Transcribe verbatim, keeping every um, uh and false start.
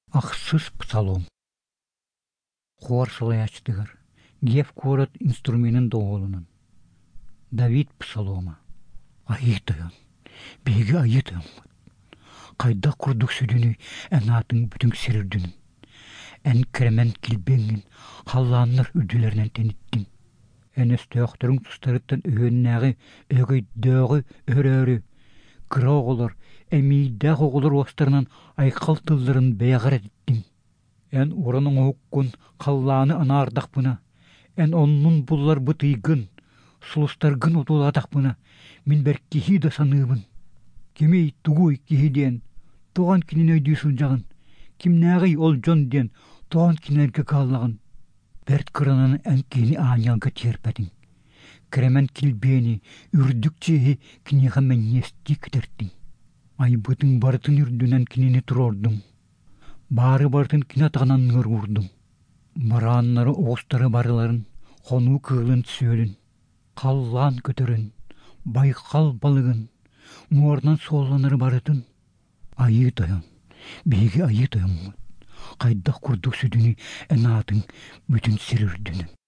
Ахсыз псалом. Хорсылаячтыгар. Гев корот инструментин доголунан. Давид псалома. Айытыган. Беги айытыган. Кайда курдук сүдүнү эн атын бүтүн сирирдүнүн. Эн кремен килбеңин халланнар үдүлеринен тениттин. Эн өстөктөрүн тустарыттан өөннәгы өгөйдөгү өрөрү. Кыроголор, эмийдәк оголор остарынан айкал тылларын бәягар эттин. Эн уранын оуккун халланы анардакпына. Эн оннун буллар бытыйгын, сулустаргын утуладакпына. Мин бер кихи да саныыбын. Кемей тугуй кихи ден, тоған кинин өйдүй сылжагын. Кимнәгый ол жон ден, тоған кинерге каллагын. Берт кыранын эн кини аанялга терпетин. Кремен килбени, үрдүкчеhi кинеха меннести китердин. Айбытын бартын үрдүнен кинини турордум. Бары бартын кинатагынан ныр урдум. Бараннары оғыстары барыларын, хону кыылын сөлін, қаллан көтөрін, байқал балығын, муарнан солланары барытын. Айы тойон, беги айы тойон. Кайдақ курдук сүдүнү энатын бүтүн сирирдүнүн.